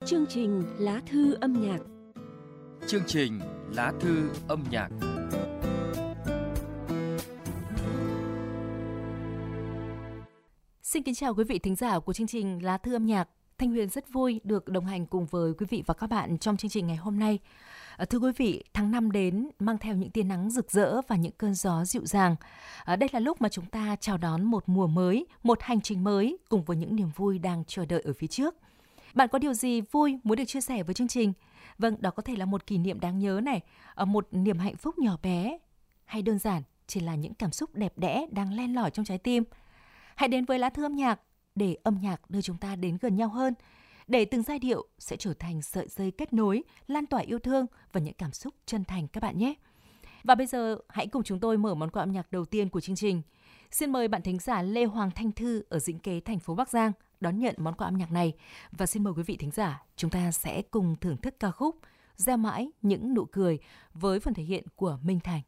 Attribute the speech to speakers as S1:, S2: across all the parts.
S1: Chương trình Lá thư âm nhạc.
S2: Chương trình Lá thư âm nhạc.
S3: Xin kính chào quý vị thính giả của chương trình Lá thư âm nhạc. Thanh Huyền rất vui được đồng hành cùng với quý vị và các bạn trong chương trình ngày hôm nay. Thưa quý vị, tháng 5 đến mang theo những tia nắng rực rỡ và những cơn gió dịu dàng. Đây là lúc mà chúng ta chào đón một mùa mới, một hành trình mới cùng với những niềm vui đang chờ đợi ở phía trước. Bạn có điều gì vui muốn được chia sẻ với chương trình? Vâng, đó có thể là một kỷ niệm đáng nhớ này, một niềm hạnh phúc nhỏ bé, hay đơn giản chỉ là những cảm xúc đẹp đẽ đang len lỏi trong trái tim. Hãy đến với Lá thư âm nhạc để âm nhạc đưa chúng ta đến gần nhau hơn, để từng giai điệu sẽ trở thành sợi dây kết nối, lan tỏa yêu thương và những cảm xúc chân thành các bạn nhé. Và bây giờ hãy cùng chúng tôi mở món quà âm nhạc đầu tiên của chương trình. Xin mời bạn thính giả Lê Hoàng Thanh Thư ở Dĩnh Kế, thành phố Bắc Giang đón nhận món quà âm nhạc này. Và xin mời quý vị thính giả, chúng ta sẽ cùng thưởng thức ca khúc Gieo mãi những nụ cười với phần thể hiện của Minh Thành.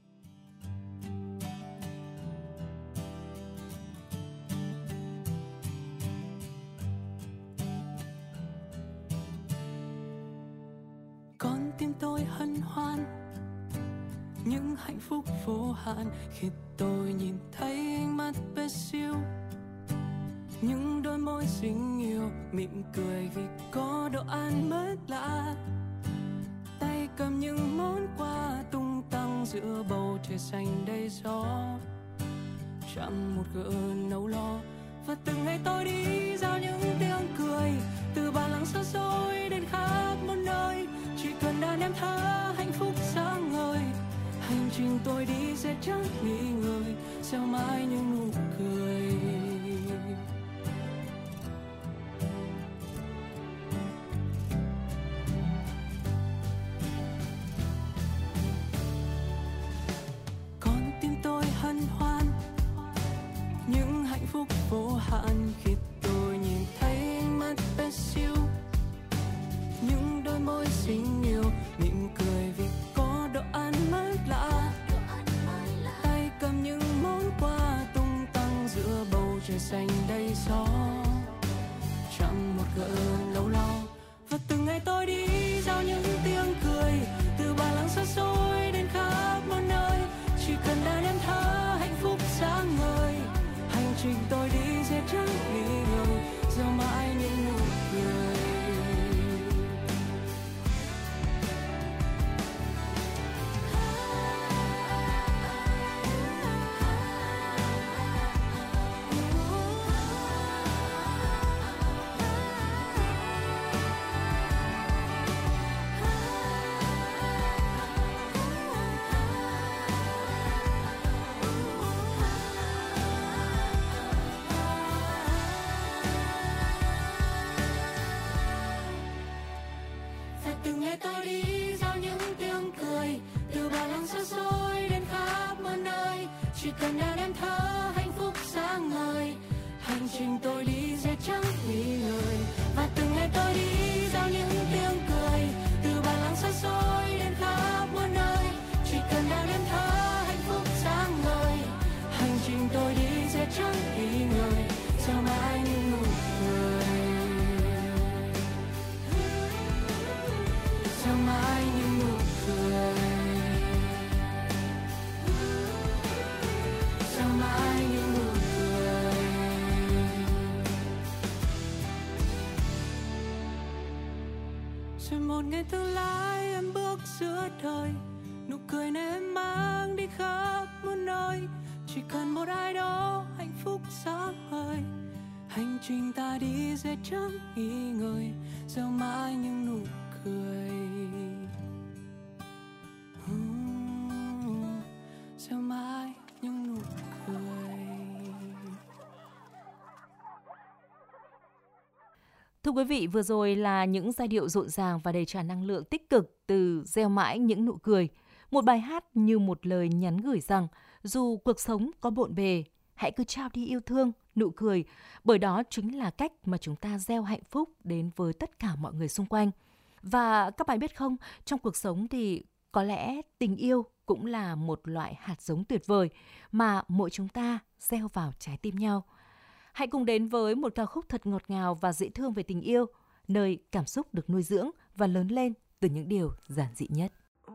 S4: Con tim tôi hân hoan những hạnh phúc vô hạn khi tôi nhìn thấy ánh mắt bé xíu, những đôi môi xinh yêu mỉm cười vì có đồ ăn mới lạ, tay cầm những món quà tung tăng giữa bầu trời xanh đầy gió, chẳng một gợn nỗi lo. Và từng ngày tôi đi giao những tiếng cười từ Ba Lăng xa xôi đến khắp một nơi, chỉ cần đàn em thơ hạnh phúc sáng ngời. Hành trình tôi đi sẽ chẳng nghỉ ngơi, gieo mãi những nụ cười. Con tim tôi hân hoan những hạnh phúc vô hạn khi tôi nhìn thấy ánh mắt bé xíu, những đôi môi xinh yêu mỉm cười vì có đồ ăn mới lạ, tay cầm những món quà tung tăng giữa bầu trời xanh đầy gió, chẳng một gợn âu lo. Và từng ngày tôi đi giao những tiếng cười từ Ba Lăng xa xôi đến khắp mọi nơi, chỉ cần đàn em thơ hạnh phúc sáng ngời. Hành trình tôi đi sẽ chẳng nghỉ ngơi, gieo mãi những nụ cười. Cần đàn em thơ hạnh phúc sáng ngời, hành trình tôi đi sẽ chẳng nghỉ ngơi. Và từng ngày tôi đi giao những tiếng cười từ Ba Lăng xa xôi đến khắp mọi nơi, chỉ cần đàn em thơ hạnh phúc sáng ngời, hành trình tôi đi sẽ chẳng nghỉ ngơi, gieo mãi những nụ cười, gieo mãi những nụ cười. Rồi một ngày tương lai em bước giữa đời, nụ cười này em mang đi khắp muôn nơi, chỉ cần một ai đó hạnh phúc sáng ngời, hành trình ta đi sẽ chẳng nghỉ ngơi, gieo mãi những nụ cười, gieo mãi những nụ cười.
S3: Thưa quý vị, vừa rồi là những giai điệu rộn ràng và đầy tràn năng lượng tích cực từ Gieo mãi những nụ cười. Một bài hát như một lời nhắn gửi rằng dù cuộc sống có bộn bề, hãy cứ trao đi yêu thương, nụ cười, bởi đó chính là cách mà chúng ta gieo hạnh phúc đến với tất cả mọi người xung quanh. Và các bạn biết không, trong cuộc sống thì có lẽ tình yêu cũng là một loại hạt giống tuyệt vời mà mỗi chúng ta gieo vào trái tim nhau. Hãy cùng đến với một ca khúc thật ngọt ngào và dễ thương về tình yêu. nơi cảm xúc được nuôi dưỡng và lớn lên từ những điều giản dị nhất.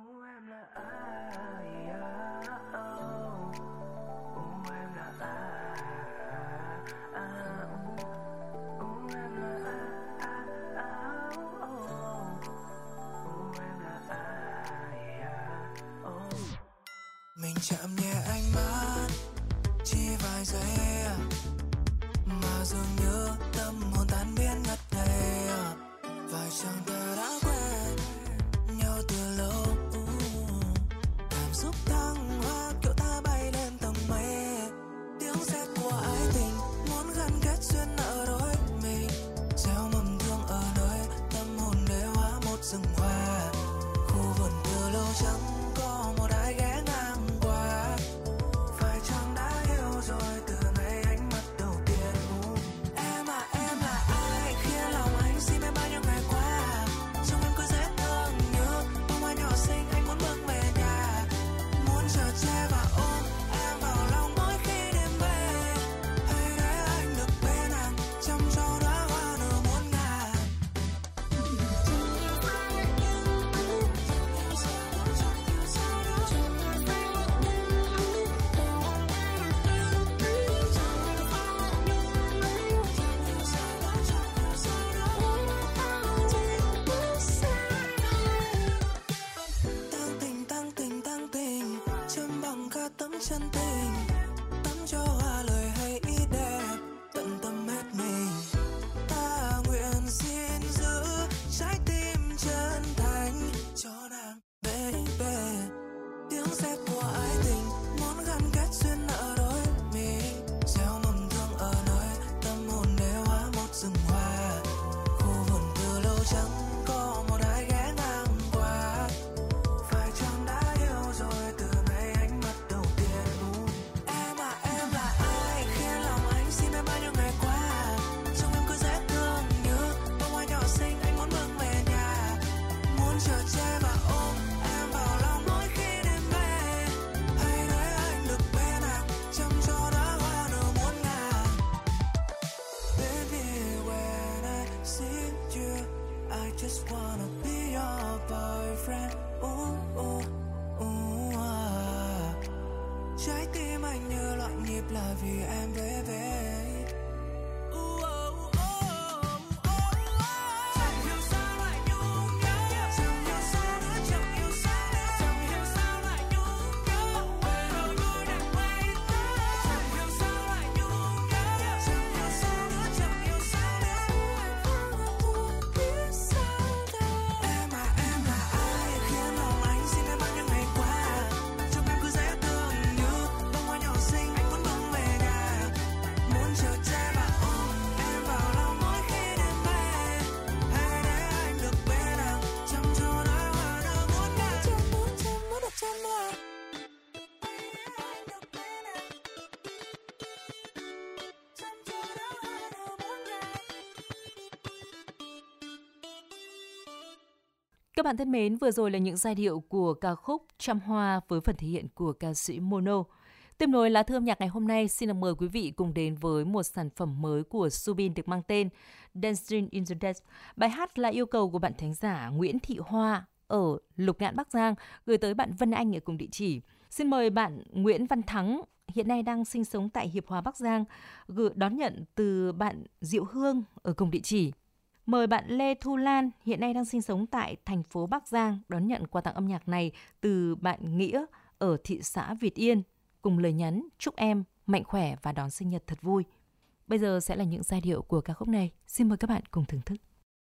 S5: Mình chạm nhẹ ánh mắt chỉ vài giây mà dường như tâm hồn tan biến ngất ngây. Phải chăng ta đã quen nhau từ lâu, cảm xúc thăng hoa kiểu ta bay lên tầng mây. Tiếng sét của ái tình muốn gắn kết duyên nợ đôi mình, gieo mầm thương ở nơi tâm hồn để hóa một rừng hoa. Khu vườn từ lâu chẳng có một ai ghé ngang qua. Phải chăng đã yêu rồi từ ngày ánh mắt đầu tiên. Em là ai khiến lòng anh xin em bao nhiêu ngày qua. Trông em cứ dễ thương như bông hoa nhỏ xinh anh muốn bưng về nhà. Muốn chở che và ôm em vào lòng mỗi khi đêm về. Hãy để anh được bên nàng chăm cho đóa hoa nở muôn ngàn. Tăng tình châm bằng cả tấm chân tình, tắm cho hoa lời hay ý đẹp tận tâm hết mình. Ta nguyện xin giữ trái tim chân thành cho nàng baby. Tiếng sét của ái tình muốn gắn kết duyên nợ đôi mình, gieo mầm thương ở nơi tâm hồn để hóa một rừng hoa. Khu vườn từ lâu chẳng có một ai ghé ngang qua. Phải chăng đã yêu rồi từ ngày ánh mắt đầu tiên. Em là ai khiến lòng anh xin em bao nhiêu ngày qua. Trông em cứ dễ thương như bông hoa nhỏ xinh anh muốn bưng về nhà. Muốn chở che và ôm em vào lòng mỗi khi đêm về. Hãy để anh được bên nàng chăm cho đóa hoa nở muôn ngàn. Baby when I see you I just wanna be your boyfriend. Trái tim anh như loạn nhịp là vì em baby. Chẳng hiểu sao lại nhung nhớ, chẳng hiểu sao nữa, chẳng hiểu sao nữa, chẳng hiểu sao lại nhung nhớ. Về đôi môi đẹp quay tới, chẳng hiểu sao lại nhung nhớ, chẳng hiểu sao nữa, chẳng hiểu sao nữa. Biết sao đâu. Em là ai khiến lòng anh xin em bao nhiêu ngày qua. Trông em cứ dễ thương như bông hoa nhỏ xinh anh muốn bưng về nhà. Muốn chở che và ôm em vào lòng mỗi khi đêm về. Hãy để anh được bên nàng chăm cho đóa hoa nở muôn ngàn. Chăm được chăm hoa. Hãy để anh được bên nàng chăm cho đóa hoa nở muôn ngàn.
S3: Các bạn thân mến, vừa rồi là những giai điệu của ca khúc Trăm Hoa với phần thể hiện của ca sĩ Mono. Tiếp nối lá thư âm nhạc ngày hôm nay, xin được mời quý vị cùng đến với một sản phẩm mới của Subin được mang tên Dancing in the Dance. Bài hát là yêu cầu của bạn thính giả Nguyễn Thị Hoa ở Lục Ngạn, Bắc Giang gửi tới bạn Vân Anh ở cùng địa chỉ. Xin mời bạn Nguyễn Văn Thắng, hiện nay đang sinh sống tại Hiệp Hòa, Bắc Giang, đón nhận từ bạn Diệu Hương ở cùng địa chỉ. Mời bạn Lê Thu Lan, hiện nay đang sinh sống tại thành phố Bắc Giang, đón nhận quà tặng âm nhạc này từ bạn Nghĩa ở thị xã Việt Yên, cùng lời nhắn chúc em mạnh khỏe và đón sinh nhật thật vui. Bây giờ sẽ là những giai điệu của ca khúc này. Xin mời các bạn cùng thưởng thức.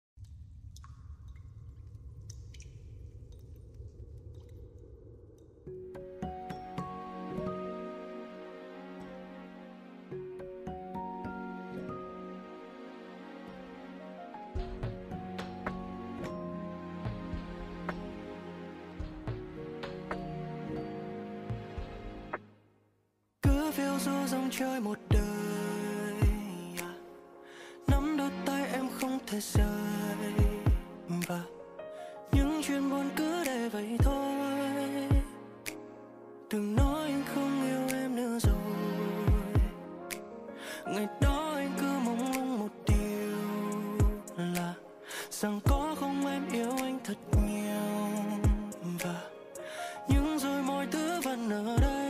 S5: Phiêu du dòng chơi một đời, nắm đôi tay em không thể rời, và những chuyện buồn cứ để vậy thôi. Đừng nói anh không yêu em nữa rồi, ngày đó anh cứ mong một điều là
S4: rằng có không em yêu anh thật nhiều, và nhưng rồi mọi thứ vẫn ở đây.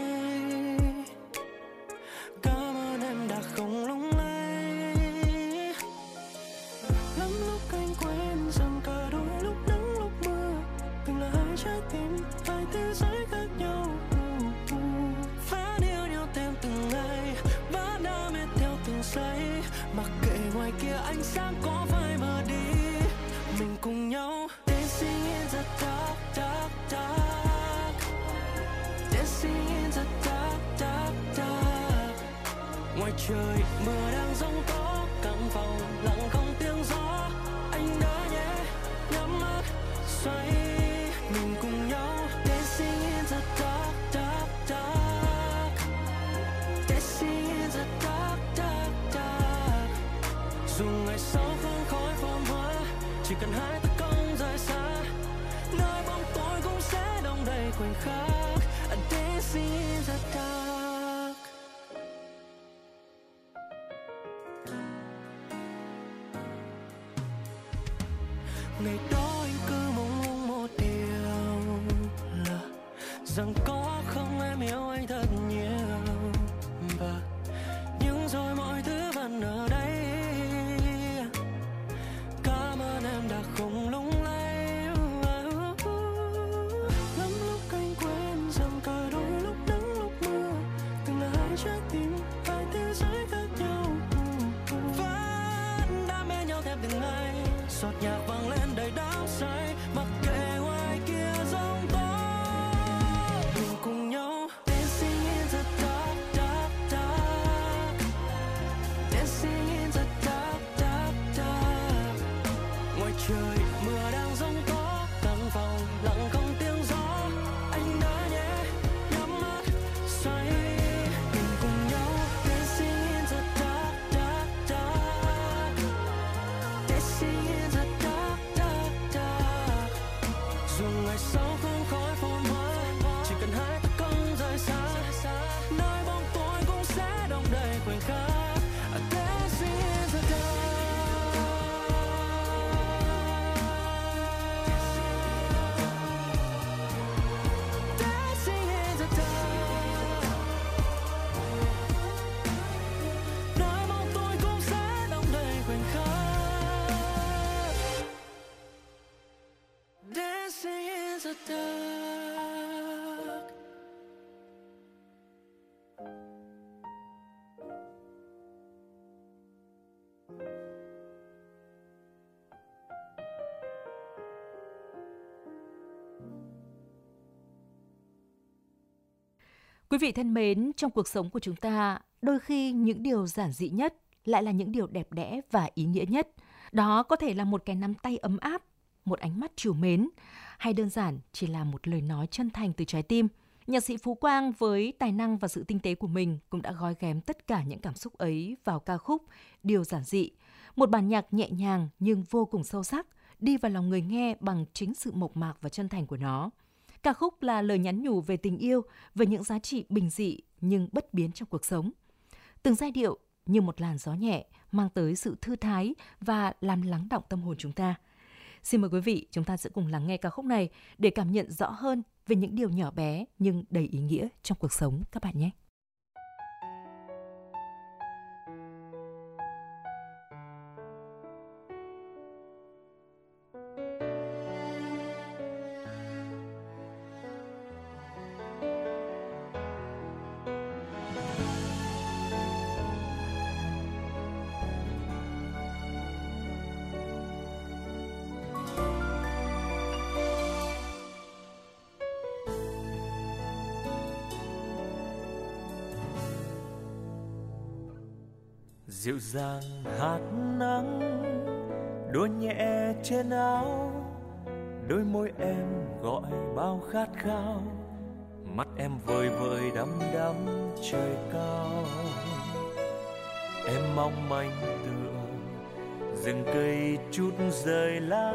S4: Cảm ơn em đã không lung lay. Lắm lúc anh quên rằng cả đôi lúc nắng lúc mưa từng là hai trái tim, hai thế giới khác nhau. Vẫn yêu nhau thêm từng ngày, vẫn đam mê theo từng giây, mặc kệ ngoài kia ánh sáng có phai mờ đi. Mình cùng nhau dancing in the dark, dark, dark. Dancing in the dark, dark, dark. Ngoài trời mưa đang giông tố, căn phòng lặng không tiếng gió. Anh đã nhé nhắm mắt xoay. Mình cùng nhau dancing in the dark, dark, dark. Dancing in the dark, dark, dark. Dù ngày sau không khói phồn hoa, chỉ cần hai ta không rời xa, nơi bóng tối cũng sẽ đông đầy khoảnh khắc. Dancing in the dark. Ngày đó anh cứ mong một điều là rằng có không em yêu anh thật nhiều, và nhưng rồi mọi thứ vẫn ở đây. Cảm ơn em đã không lung lay. Lắm lúc anh quên rằng cả đôi lúc nắng lúc mưa từng là hai trái tim, hai thế giới khác nhau. Vẫn đam mê nhau thêm từng ngày, giọt nhạc vang lên đầy đắm say, mặc kệ ngoài kia giông tố. Mình cùng nhau dancing in the dark, dark, dark. Dancing in the dark, dark, dark. Ngoài trời mưa đang giông tố, căn phòng lặng không tiếng gió. Anh đã nhé nhắm mắt xoay. Mình cùng nhau dancing in the dark, dark, dark. Dancing in the dark, dark, dark. Dù ngày sau không khói phồn hoa, chỉ cần hai ta không rời xa, nơi bóng tối cũng sẽ đông đầy khoảnh khắc. Dancing in the dark. Dancing in the dark. Nơi bóng tối cũng sẽ đông đầy khoảnh khắc. Dancing in the dark.
S3: Quý vị thân mến, trong cuộc sống của chúng ta, đôi khi những điều giản dị nhất lại là những điều đẹp đẽ và ý nghĩa nhất. Đó có thể là một cái nắm tay ấm áp, một ánh mắt trìu mến, hay đơn giản chỉ là một lời nói chân thành từ trái tim. Nhạc sĩ Phú Quang với tài năng và sự tinh tế của mình cũng đã gói ghém tất cả những cảm xúc ấy vào ca khúc Điều Giản Dị. Một bản nhạc nhẹ nhàng nhưng vô cùng sâu sắc, đi vào lòng người nghe bằng chính sự mộc mạc và chân thành của nó. Ca khúc là lời nhắn nhủ về tình yêu, về những giá trị bình dị nhưng bất biến trong cuộc sống. Từng giai điệu như một làn gió nhẹ mang tới sự thư thái và làm lắng đọng tâm hồn chúng ta. Xin mời quý vị, chúng ta sẽ cùng lắng nghe ca khúc này để cảm nhận rõ hơn về những điều nhỏ bé nhưng đầy ý nghĩa trong cuộc sống các bạn nhé.
S6: Dịu dàng hạt nắng đua nhẹ trên áo, đôi môi em gọi bao khát khao, mắt em vơi vơi đăm đăm trời cao. Em mong manh tựa rừng cây chút rơi lá,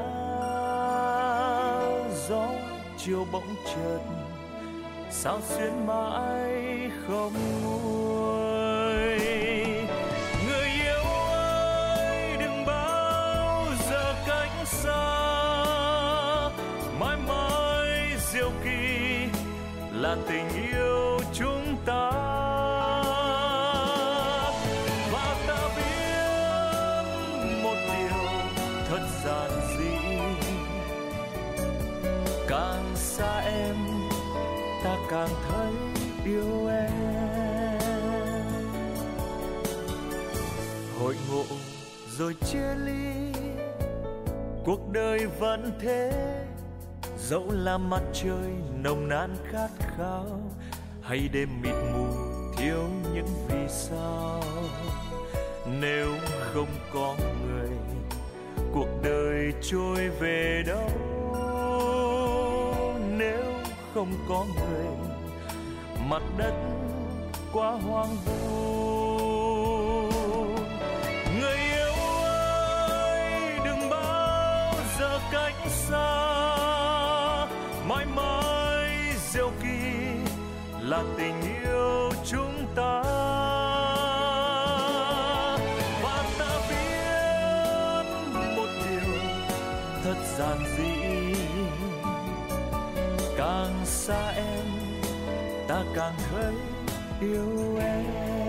S6: gió chiều bỗng chợt sao xuyên mãi không nguôi. Người yêu ơi đừng bao giờ cách xa, là tình yêu chúng ta. Và ta biết một điều thật giản dị, càng xa em ta càng thấy yêu em. Hội ngộ rồi chia ly, cuộc đời vẫn thế, dẫu là mặt trời nồng nàn khát khao, hay đêm mịt mù thiếu những vì sao. Nếu không có người, cuộc đời trôi về đâu? Nếu không có người, mặt đất quá hoang vu. Người yêu ơi, đừng bao giờ cách xa, mãi mãi diệu kỳ là tình yêu chúng ta. Và ta biết một điều thật giản dị, càng xa em ta càng thấy yêu em.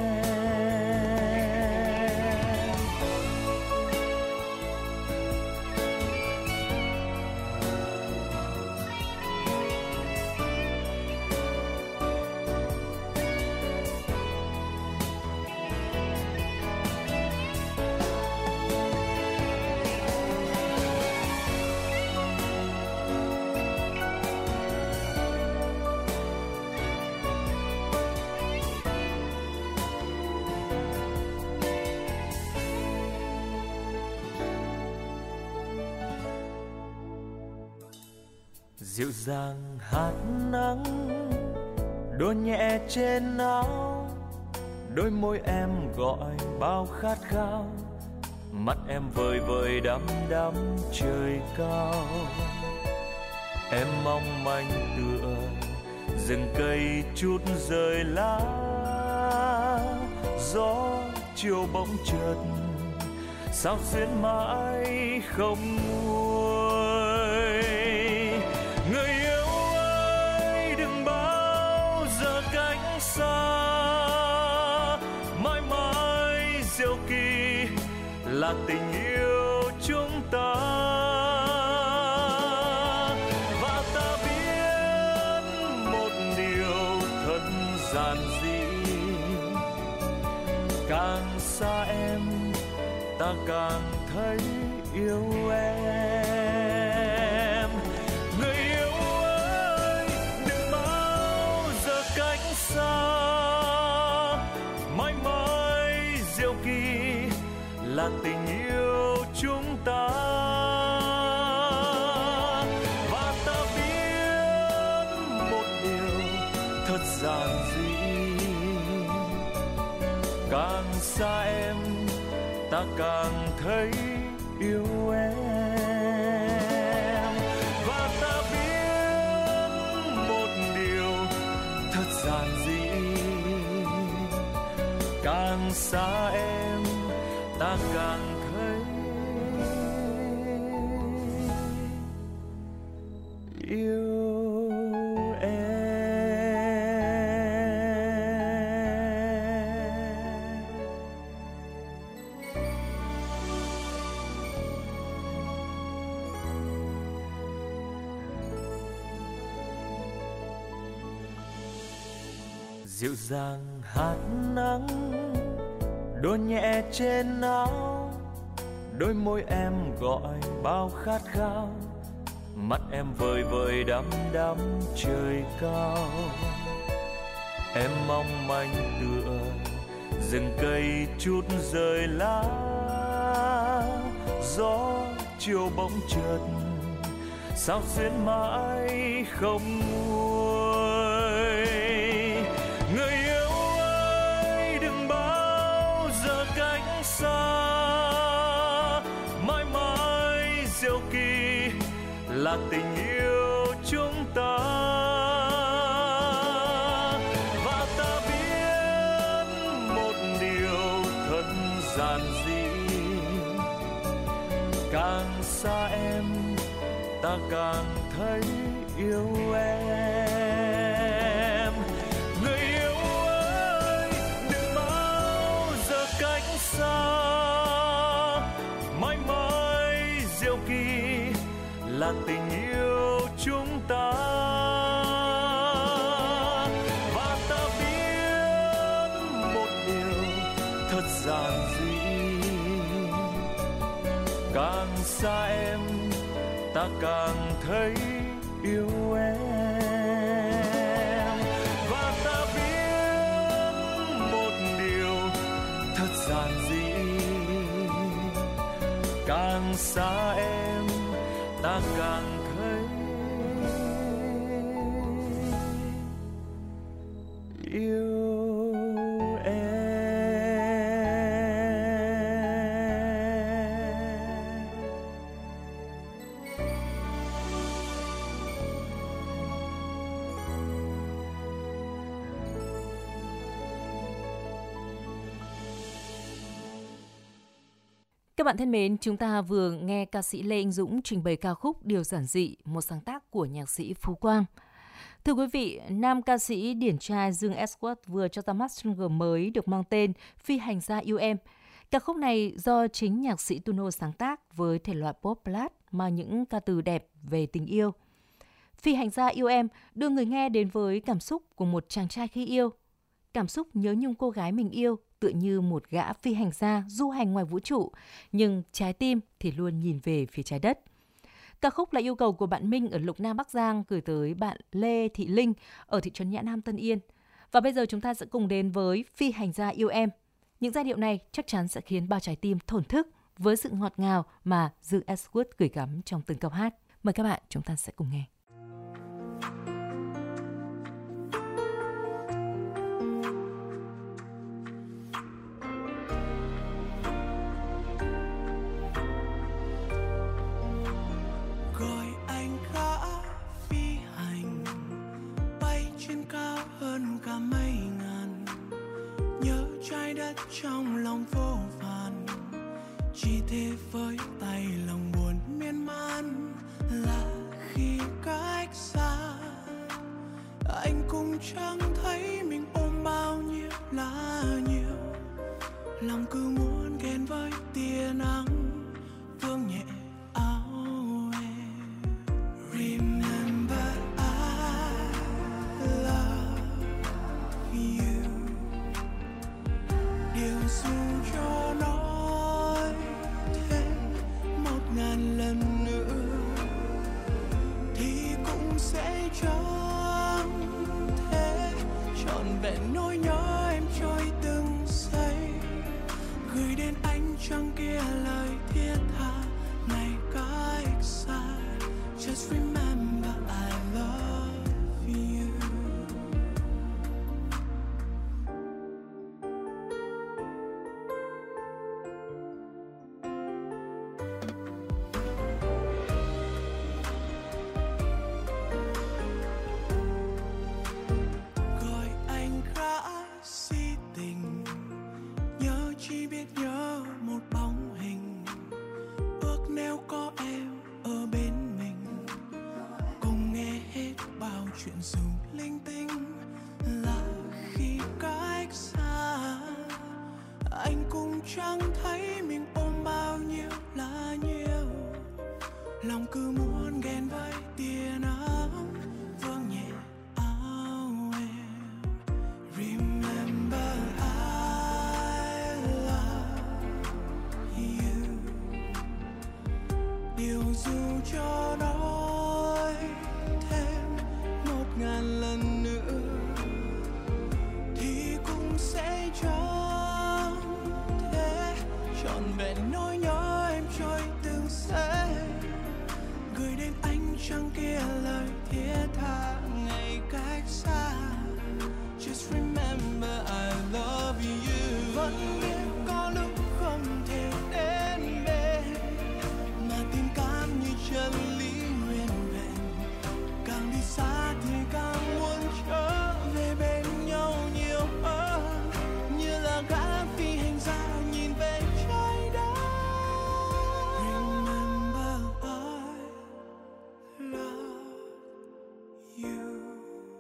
S6: Dịu dàng hạt nắng đổ nhẹ trên áo, đôi môi em gọi bao khát khao, mắt em vời vời đắm đắm trời cao. Em mong manh tựa rừng cây chút rơi lá, gió chiều bỗng chợt sao xuyến mãi không nguôi. Người yêu ơi, đừng bao giờ cách xa, mãi mãi diệu kỳ là tình yêu chúng ta. Và ta biết một điều thật giản dị, càng xa em ta càng thấy yêu em. Người yêu ơi, đừng bao giờ cách xa, mãi mãi diệu kỳ là tình yêu chúng ta. Và ta biết một điều thật giản dị, càng xa em ta càng thấy yêu em. Và ta biết một điều thật giản dị, càng xa em ta càng thấy yêu. Dịu dàng hạt nắng đổ nhẹ trên áo, đôi môi em gọi bao khát khao, mắt em vời vời đắm đắm trời cao. Em mong manh tựa rừng cây chút rơi lá, gió chiều bỗng chợt sao xuyến mãi không nguôi. Người yêu ơi, đừng bao giờ cách xa, mãi mãi diệu kỳ là tình yêu chúng ta. Và ta biết một điều thật giản dị, càng xa em ta càng thấy yêu em. cách xa. Mãi mãi diệu kỳ là tình yêu chúng ta, và ta biết một điều thật giản dị, càng xa em ta càng thấy yêu em. Và ta biết một điều thật giản dị, càng xa em ta càng thấy yêu.
S3: Các bạn thân mến, chúng ta vừa nghe ca sĩ Lê Anh Dũng trình bày ca khúc Điều Giản Dị, một sáng tác của nhạc sĩ Phú Quang. Thưa quý vị, nam ca sĩ điển trai Dương Edward vừa cho ra mắt single mới được mang tên Phi Hành Gia Yêu Em. Ca khúc này do chính nhạc sĩ Tuno sáng tác với thể loại pop ballad mang những ca từ đẹp về tình yêu. Phi Hành Gia Yêu Em đưa người nghe đến với cảm xúc của một chàng trai khi yêu. Cảm xúc nhớ nhung cô gái mình yêu tựa như một gã phi hành gia du hành ngoài vũ trụ, nhưng trái tim thì luôn nhìn về phía trái đất. Ca khúc là yêu cầu của bạn Minh ở Lục Nam Bắc Giang gửi tới bạn Lê Thị Linh ở thị trấn Nhã Nam Tân Yên. Và bây giờ chúng ta sẽ cùng đến với Phi Hành Gia Yêu Em. Những giai điệu này chắc chắn sẽ khiến bao trái tim thổn thức với sự ngọt ngào mà Dương Edward gửi gắm trong từng câu hát. Mời các bạn chúng ta sẽ cùng nghe.
S5: Trong lòng vô vàn, chỉ thế với tay lòng buồn miên man, là khi cách xa anh cũng chẳng thấy mình ôm bao nhiêu là nhiều. Lòng cứ muốn ghen với tia nắng vương nhẹ áo em. Remember I love you. Điều dù cho nói thêm 1000 lần nữa thì cũng sẽ chẳng thể trọn vẹn nỗi nhớ em trôi từng giây. Gửi đến anh chẳng kia lời thiết tha ngày cách xa. Just remember I love you.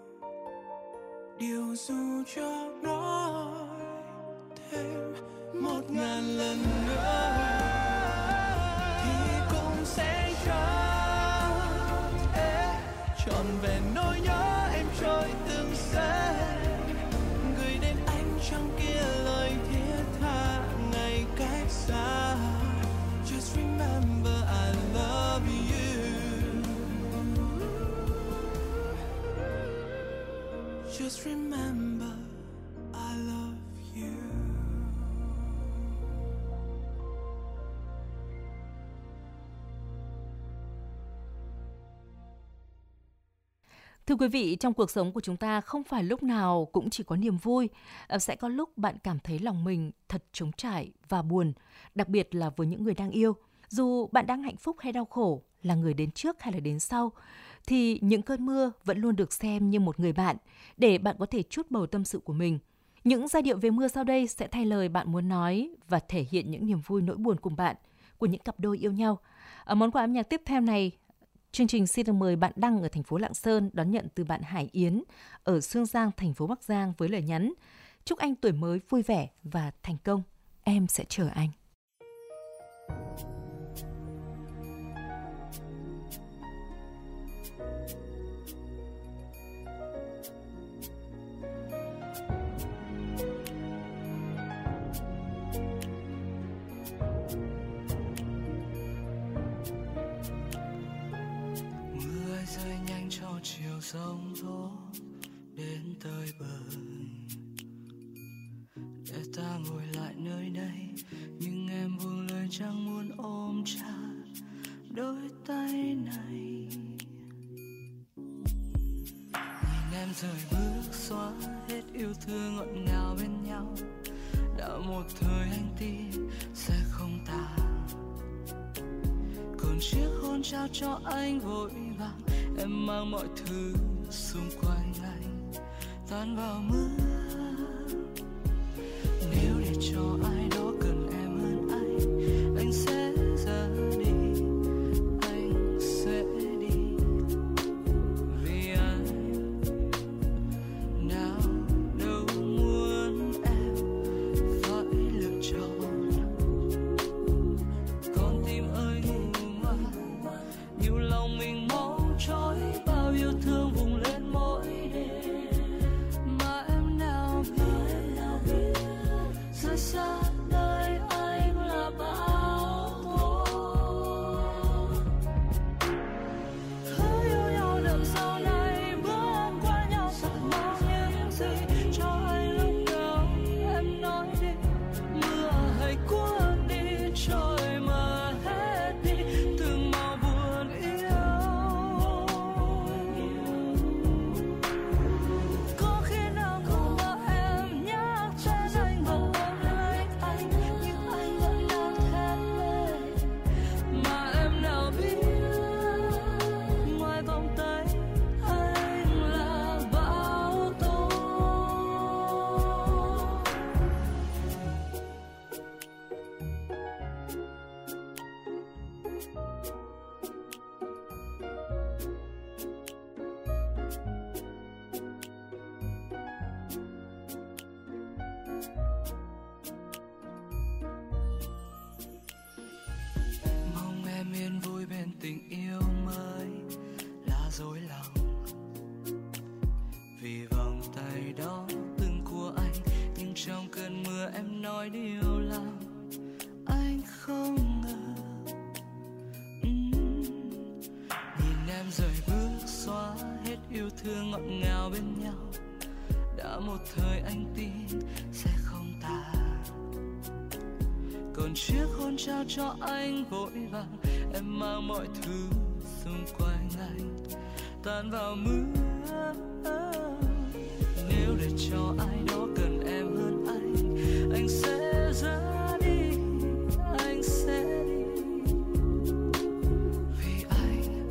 S5: Điều dù cho nói thêm
S4: 1.000 lần nữa thì cũng sẽ chẳng trọn vẹn nỗi nhớ em trôi từng giây, gửi đến anh trong kia lời thiết tha ngày cách xa. Just remember I love you. Just remember I love you.
S3: Thưa quý vị, trong cuộc sống của chúng ta không phải lúc nào cũng chỉ có niềm vui. Sẽ có lúc bạn cảm thấy lòng mình thật trống trải và buồn, đặc biệt là với những người đang yêu. Dù bạn đang hạnh phúc hay đau khổ, là người đến trước hay là đến sau, thì những cơn mưa vẫn luôn được xem như một người bạn để bạn có thể trút bầu tâm sự của mình. Những giai điệu về mưa sau đây sẽ thay lời bạn muốn nói và thể hiện những niềm vui nỗi buồn cùng bạn của những cặp đôi yêu nhau. Ở món quà âm nhạc tiếp theo này, chương trình xin được mời bạn Đăng ở thành phố Lạng Sơn đón nhận từ bạn Hải Yến ở Xương Giang, thành phố Bắc Giang với lời nhắn: chúc anh tuổi mới vui vẻ và thành công. Em sẽ chờ anh.
S4: Rơi nhanh cho chiều sóng tố đến tới bờ, để ta ngồi lại nơi đây. Nhưng em buông lời chẳng muốn ôm chặt đôi tay này. Nhìn em rời bước xóa hết yêu thương ngọt ngào bên nhau, đã một thời anh tin sẽ không tàn. Còn chiếc hôn trao cho anh vội vàng, em mang mọi thứ xung quanh anh tan vào mưa. Nếu để cho ai đó cần em hơn anh sẽ ra đi, anh sẽ đi. Vì anh nào đâu muốn em phải lựa chọn. Con tim ơi ngủ ngoan, nhiều lòng mình mong trói, bao yêu thương vùng lên mỗi đêm. Mà em nào biết rời xa nơi anh là bão tố. Hãy yêu nhau đậm sau này, bước qua nhau thật mong những gì cho anh lúc nào em nói đi. Mưa hãy cuốn đi, trời mà hết đi từng màu buồn yêu. Có khi nào cùng mơ em nhắc tên anh và ôm lấy anh, nhưng anh vẫn đang thét lên. Mà em nào biết ngoài vòng tay anh là bão tố. Mong em yên vui bên tình yêu mới là dối lòng. Vì vòng tay đó từng của anh, nhưng trong cơn mưa em nói điều lòng anh không ngờ. Nhìn em rời bước xóa hết yêu thương ngọt ngào bên nhau, đã một thời anh tin sẽ không tàn. Còn chiếc hôn trao cho anh vội vàng, em mang mọi thứ xung quanh anh tan vào mưa. Nếu để cho ai đó cần em hơn anh sẽ ra đi, anh sẽ đi. Vì anh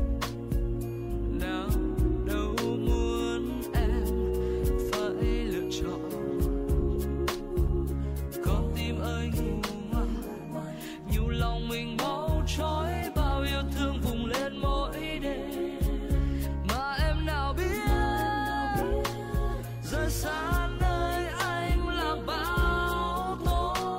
S4: nào đâu muốn em phải lựa chọn. Con tim ơi ngủ ngoan, nhiều lòng mình máu trói, bao yêu thương vùng lên mỗi đêm. Mà em nào biết rời xa nơi anh là bão tố.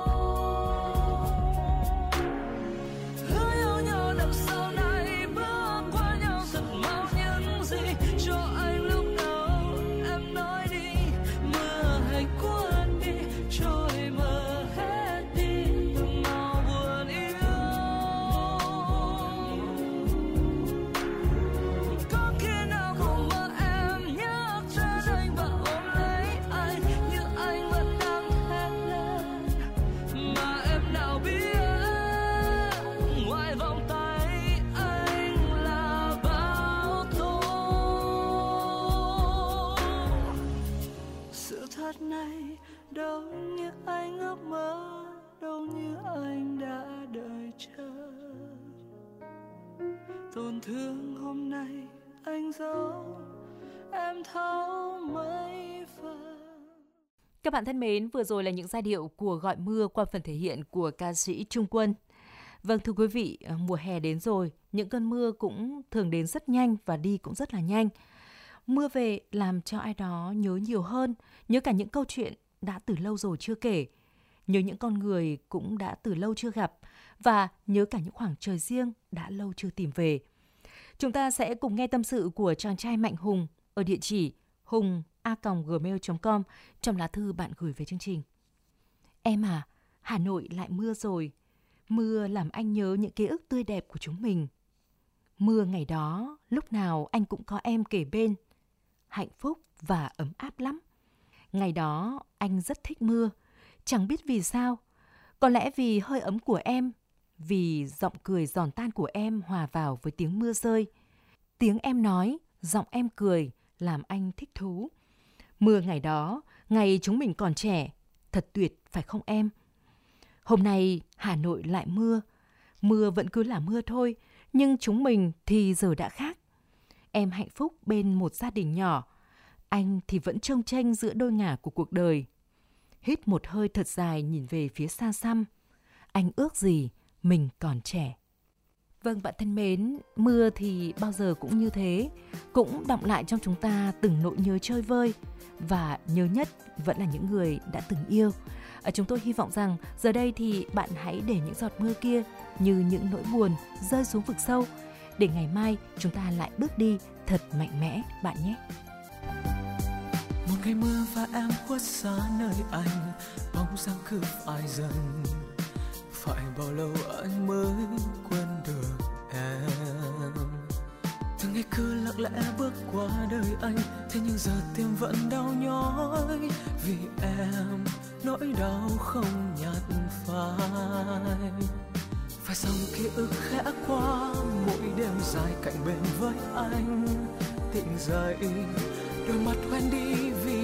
S4: tổn thương hôm nay anh giấu, em thấu mấy phần.
S3: Các bạn thân mến, vừa rồi là những giai điệu của Gọi Mưa qua phần thể hiện của ca sĩ Trung Quân. Vâng thưa quý vị, mùa hè đến rồi, những cơn mưa cũng thường đến rất nhanh và đi cũng rất là nhanh. Mưa về làm cho ai đó nhớ nhiều hơn, nhớ cả những câu chuyện đã từ lâu rồi chưa kể, nhớ những con người cũng đã từ lâu chưa gặp và nhớ cả những khoảng trời riêng đã lâu chưa tìm về. Chúng ta sẽ cùng nghe tâm sự của chàng trai Mạnh Hùng ở địa chỉ hùng@gmail.com trong lá thư bạn gửi về chương trình. Em à, Hà Nội lại mưa rồi. Mưa làm anh nhớ những ký ức tươi đẹp của chúng mình. Mưa ngày đó, lúc nào anh cũng có em kề bên. Hạnh phúc và ấm áp lắm. Ngày đó, anh rất thích mưa. Chẳng biết vì sao. Có lẽ vì hơi ấm của em. Vì giọng cười giòn tan của em hòa vào với tiếng mưa rơi. Tiếng em nói, giọng em cười, làm anh thích thú. Mưa ngày đó, ngày chúng mình còn trẻ. Thật tuyệt, phải không em? Hôm nay Hà Nội lại mưa. Mưa vẫn cứ là mưa thôi, nhưng chúng mình thì giờ đã khác. Em hạnh phúc bên một gia đình nhỏ. Anh thì vẫn chông chênh giữa đôi ngả của cuộc đời. Hít một hơi thật dài nhìn về phía xa xăm. Anh ước gì mình còn trẻ. Vâng bạn thân mến, mưa thì bao giờ cũng như thế, cũng đọng lại trong chúng ta từng nỗi nhớ chơi vơi. Và nhớ nhất vẫn là những người đã từng yêu. Chúng tôi hy vọng rằng giờ đây thì bạn hãy để những giọt mưa kia như những nỗi buồn rơi xuống vực sâu, để ngày mai chúng ta lại bước đi thật mạnh mẽ bạn nhé.
S6: Một ngày mưa và em khuất xa nơi anh, bóng dáng cứ phai dần. Phải bao lâu anh mới quên được em. Từng ngày cứ lặng lẽ bước qua đời anh, thế nhưng giờ tim vẫn đau nhói vì em, nỗi đau không nhạt phai. Phải dòng ký ức khẽ qua mỗi đêm dài cạnh bên với anh. Tỉnh dậy đôi mắt quen đi vì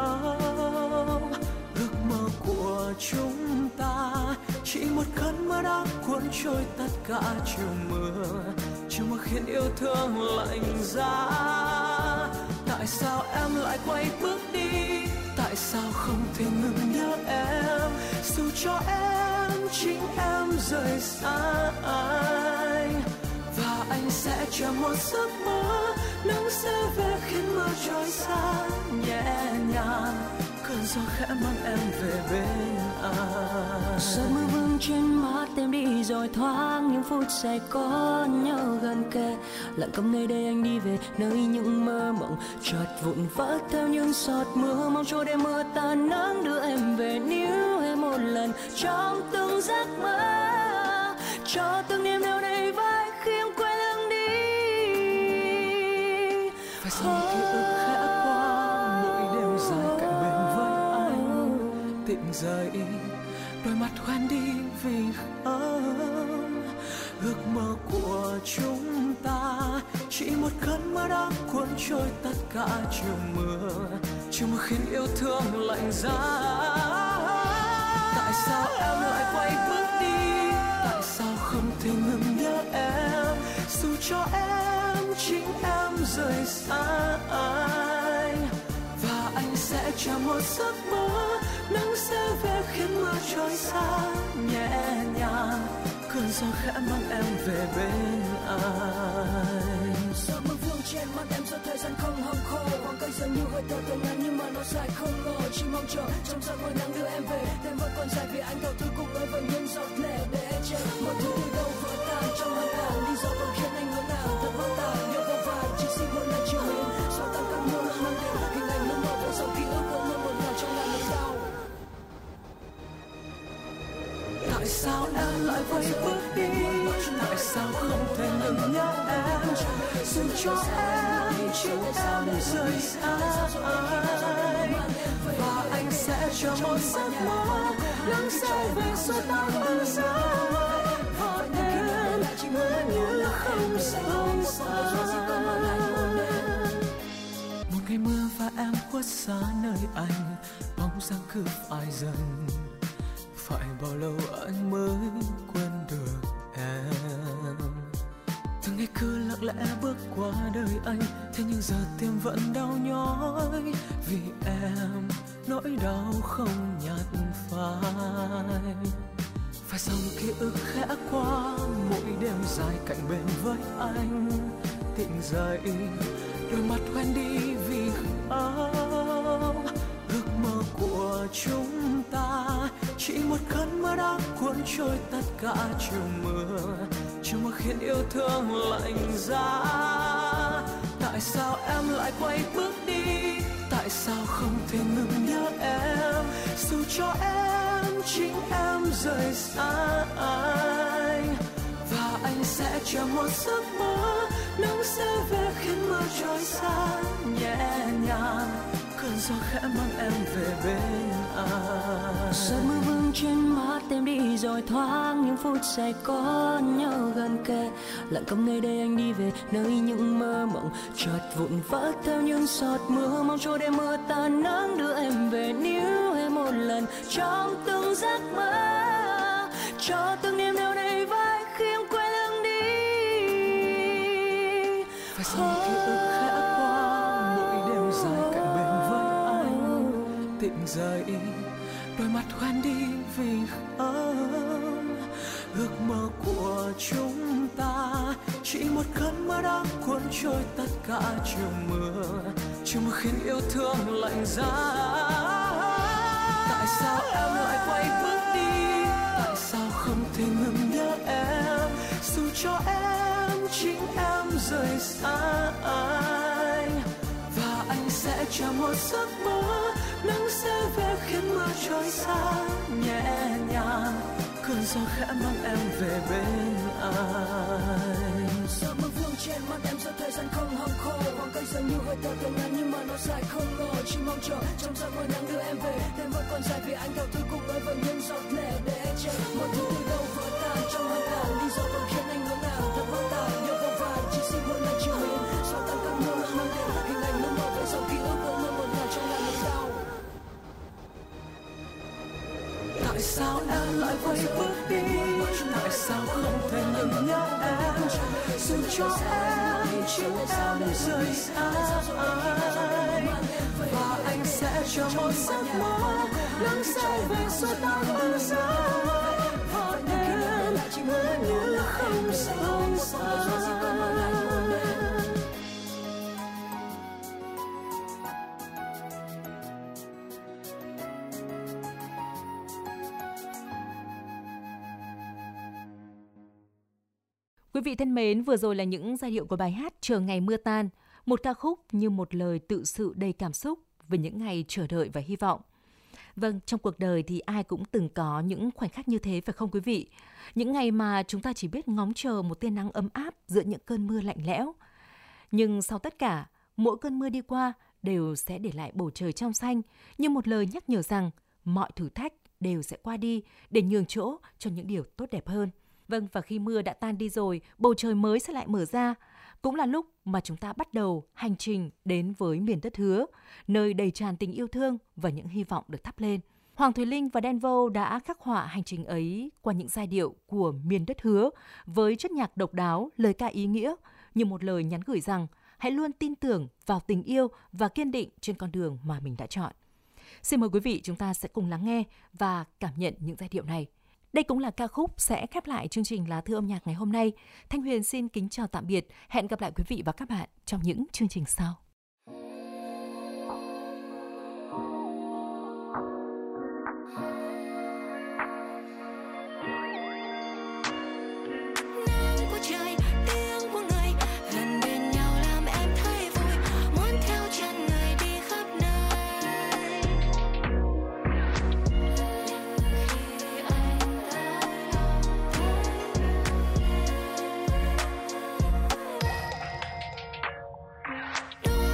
S6: khóc. Ước mơ của chúng ta chỉ một cơn mưa đã cuốn trôi tất cả chiều mưa. Chiều mưa khiến yêu thương lạnh giá. Tại sao em lại quay bước đi? Tại sao không thể ngừng nhớ em? Dù cho em chính em rời xa anh, và anh sẽ chờ một giấc mơ. Nắng sẽ về khiến mưa trôi xa nhẹ nhàng. Cơn gió khẽ mang em về bên anh.
S4: Giọt mưa vương trên mắt em đi rồi thoáng những phút giây có nhau gần kề. Lặng câm nơi đây anh đi về nơi những mơ mộng chợt vụn vỡ theo những giọt mưa. Mong cho đêm mưa tan nắng đưa em về níu em một lần trong từng giấc mơ. Cho từng niềm đau đầy vai khi em quay lưng đi.
S6: Phải dòng ký ức khẽ qua mỗi đêm dài cạnh bên với anh. Tỉnh dậy đôi mắt quen đi vì khóc. Ước mơ của chúng ta chỉ một cơn mưa đã cuốn trôi tất cả chiều mưa. Chiều mưa khiến yêu thương lạnh giá. Tại sao em lại quay bước đi? Tại sao không thể ngừng nhớ em? Dù cho em chính em rời xa anh, và anh sẽ chờ một giấc mơ. Nắng sẽ về khiến mưa trôi xa nhẹ nhàng. Cơn gió khẽ mang em về bên anh.
S4: Giọt mưa vương trên mắt em giờ thời gian không hong khô. Khoảng cách dường như hơi thở từng ngày nhưng mà nó dài không ngờ. Chỉ mong chờ trong giọt mưa nắng đưa em về. Đêm vẫn còn dài vì anh đầu tư cùng ơi với những giọt lệ để che mọi thứ từ đâu vỡ tan trong hơi thở. Lý do còn khiến anh ngỡ ngàng thật vỡ tan nhớ vô vàn. Chỉ xin một lần chiều đến xóa tan cơn mưa mang theo hình ảnh nước mơ về dòng ký ức của mưa một ngàn trong ngàn nỗi đau.
S6: Tại sao em lại quay bước đi? Tại sao không thể ngừng nhớ em? Dù cho em chính em rời xa anh, và anh sẽ chờ một giấc mơ. Nắng sẽ về xua tan băng giá, và em như không rời xa. Một ngày mưa và em khuất xa nơi anh, bóng dáng cứ phai dần. Phải bao lâu anh mới quên được em? Từng ngày cứ
S4: lẽ bước qua đời anh, thế nhưng giờ tim vẫn đau nhói vì em, nỗi đau không nhạt phai. Phải dòng ký ức khẽ qua mỗi đêm dài cạnh bên với anh, tỉnh dậy đôi mắt quen đi vì khóc. Ước mơ của chúng ta chỉ một cơn mưa đã cuốn trôi tất cả chiều mưa khiến yêu thương lạnh giá. Tại sao em lại quay bước đi, tại sao không thể ngừng nhớ em, dù cho em chính em rời xa anh. Và anh sẽ chờ một giấc mơ, nắng sẽ về khiến mưa trôi xa nhẹ nhàng, cơn gió khẽ mang em về bên anh.
S7: Giọt mưa vương trên má em đi rồi thoáng những phút giây có nhau gần kề, lặng câm nơi đây anh đi về nơi những mơ mộng chợt vụn vỡ theo những giọt mưa, mong cho đêm mưa tan nắng đưa em về níu em một lần trong từng giấc mơ, cho từng niềm đau đầy vai khi em quay lưng đi.
S4: Phải dòng ký ức khẽ qua mỗi đêm dài cạnh bên với anh, tỉnh dậy đôi mắt quen đi vì khóc. Ước mơ của chúng ta chỉ một cơn mưa đã cuốn trôi tất cả chiều mưa khiến yêu thương lạnh giá. Tại sao em lại quay bước đi, tại sao không thể ngừng nhớ em, dù cho em chính em rời xa anh. Và anh sẽ chờ một giấc mơ, nắng sẽ về khiến mưa trôi xa nhẹ nhàng, cơn gió khẽ mang em về bên anh.
S7: Giọt mưa vương trên mắt em giờ thời gian không hong khô, khoảng cách dường như hơi thở từng ngàn nhưng mà nó dài không ngờ. Chỉ mong chờ trong giấc mơ nắng đưa em về, đêm vẫn còn dài vì anh theo thứ cùng ấy vẫn những giọt lệ để em chờ. Mọi thứ từ đâu vỡ tan trong hơi tàn, lý do còn khiến anh ngỡ ngàng thật hoang tàn. Nhiều vô vàn chỉ xin một lần chiều yên, xóa tan cơn mưa mang đến hình ảnh luôn mơ về dòng ký ức vẫn luôn một ngày trong ngàn nỗi đau.
S4: Tại sao em lại quay bước đi, tại sao không thể ngừng nhớ em, dù cho em chính em rời xa anh. Và anh sẽ chờ một giấc mơ, nắng sẽ về xua tan băng giá, và em như không rời xa.
S3: Quý vị thân mến, vừa rồi là những giai điệu của bài hát Chờ Ngày Mưa Tan, một ca khúc như một lời tự sự đầy cảm xúc về những ngày chờ đợi và hy vọng. Vâng, trong cuộc đời thì ai cũng từng có những khoảnh khắc như thế phải không quý vị? Những ngày mà chúng ta chỉ biết ngóng chờ một tia nắng ấm áp giữa những cơn mưa lạnh lẽo. Nhưng sau tất cả, mỗi cơn mưa đi qua đều sẽ để lại bầu trời trong xanh như một lời nhắc nhở rằng mọi thử thách đều sẽ qua đi để nhường chỗ cho những điều tốt đẹp hơn. Vâng, và khi mưa đã tan đi rồi, bầu trời mới sẽ lại mở ra. Cũng là lúc mà chúng ta bắt đầu hành trình đến với miền đất hứa, nơi đầy tràn tình yêu thương và những hy vọng được thắp lên. Hoàng Thùy Linh và Đen Vâu đã khắc họa hành trình ấy qua những giai điệu của miền đất hứa với chất nhạc độc đáo, lời ca ý nghĩa như một lời nhắn gửi rằng hãy luôn tin tưởng vào tình yêu và kiên định trên con đường mà mình đã chọn. Xin mời quý vị chúng ta sẽ cùng lắng nghe và cảm nhận những giai điệu này. Đây cũng là ca khúc sẽ khép lại chương trình Lá Thư Âm Nhạc ngày hôm nay. Thanh Huyền xin kính chào tạm biệt. Hẹn gặp lại quý vị và các bạn trong những chương trình sau.
S8: Đôi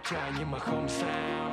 S6: trai nhưng mà không sao.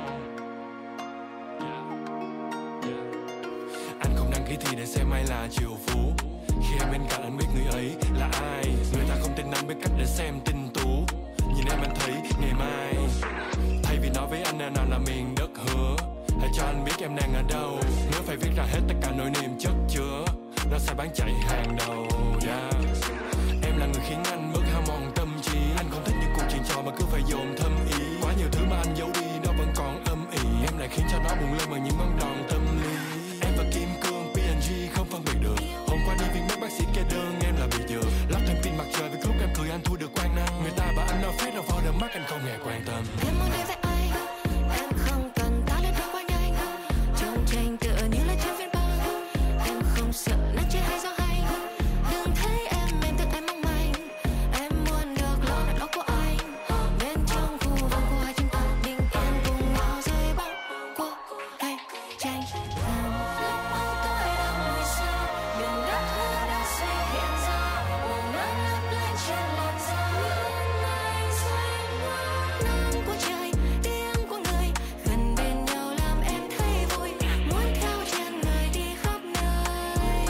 S6: Anh không đăng ký thi để xem ai là triệu phú. Khi em bên cạnh anh biết người ấy là ai. Người ta không tin anh biết cách để xem tinh tú. Nhìn em anh thấy ngày mai. Thay vì nói với anh nào là miền đất hứa, hãy cho anh biết em đang ở đâu. Nếu phải viết ra hết tất cả nỗi niềm chất chứa, nó sẽ bán chạy hàng đầu. Em là người khiến anh bớt hao mòn tâm trí. Anh không thích những cuộc chuyện trò mà cứ phải dồn thâm ý. Quá nhiều thứ mà anh giấu đi nó vẫn còn âm ỉ. Em lại khiến cho nó buồn lên bằng những món đòn tâm lý. Em và kim cương PNG không phân biệt được. Hôm qua đi viên mấy bác sĩ kê đơn em là bị dược. Lắp thêm pin mặt trời vì lúc em cười anh thu được quang năng. Người ta bảo anh nói phép đâu vào đôi mắt anh không hề quan tâm.
S8: Em muốn đi với anh, em không cần ta đến quá nhanh. Trong tranh tựa như là trên phiên bản. Em không sợ nắng cháy hay gió hành. Đừng thấy em tưởng em mong manh. Em muốn được lòng đàn ốc của anh. Bên trong khu vòng của hai chúng ta bình yên cùng nhau rơi bóng cuộc hay tranh. Tôi đang ngồi xa, miền đất hứa đã xây hiện ra. Màu nắng lấp lánh trên làn da. Những ngày xanh nắng của trời, tiếng của người gần bên nhau làm em thấy vui. Muốn theo chân người đi khắp nơi.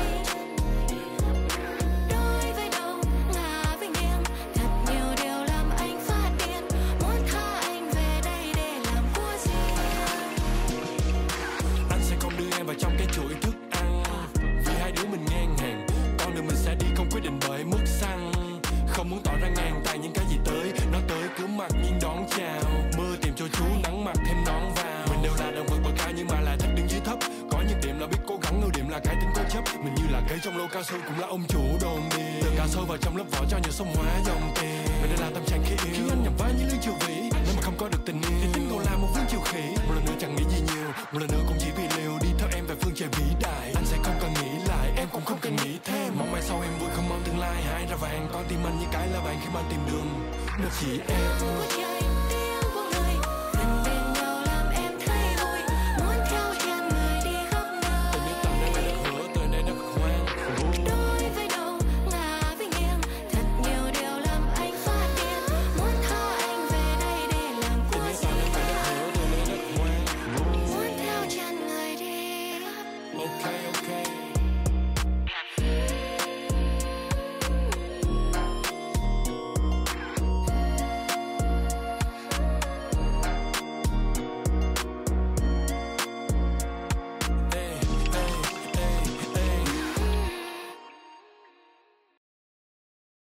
S8: Đôi với đầu, ngả với nghiêng, thật nhiều điều làm anh phát điên. Muốn tha anh về đây để làm của riêng.
S6: Anh sẽ không đưa em vào trong cái chuỗi thức ăn, vì hai đứa mình ngang hàng. Con đường mình sẽ đi không quyết định bởi mức xăng. Không muốn tỏ ra ngang tài những cái gì tới. Nó tới cứ mặc nhiên đón chào. Mưa tìm cho chú nắng mặc thêm nón vào. Mình đều là động vật bậc cao nhưng mà lại thích đứng dưới thấp. Có những điểm là biết cố gắng, ưu điểm là cái tính cố chấp. Mình như là cây trong lô cao su cũng là ông chủ đồn đi. Từ cả sâu vào trong lớp vỏ cho nhiều sông hóa dòng tiền. Mình đây là tâm trạng khi yêu, khi anh nhầm vai như lưới chiều vĩ. Nếu mà không có được tình yêu thì tính còn là một vương chiều khỉ. Một lần nữa chẳng nghĩ gì nhiều, một lần nữa cũng chỉ vì liều đi theo em về phương trời vĩ đại. Anh sẽ không cần nghĩ lại, em cũng không cần nghĩ thêm. Mong mai sau em vui không mong tương lai hai ra vàng. Con tim anh như cái là vàng khi mà tìm đường được chỉ em.
S8: Của trời, tiếng của người gần bên nhau làm em thấy vui. Muốn theo chân người đi khắp nơi.
S6: Tình yêu tạm đây là đất hứa, từ đây đất hoang.
S8: Đôi với đầu, ngả với nghiêng, thật nhiều điều làm anh phát điên. Muốn tha anh về đây để làm của
S6: Tình yêu tạm đây là đất hứa, từ đây đất hoang.
S8: Muốn theo chân người đi.
S6: Ok.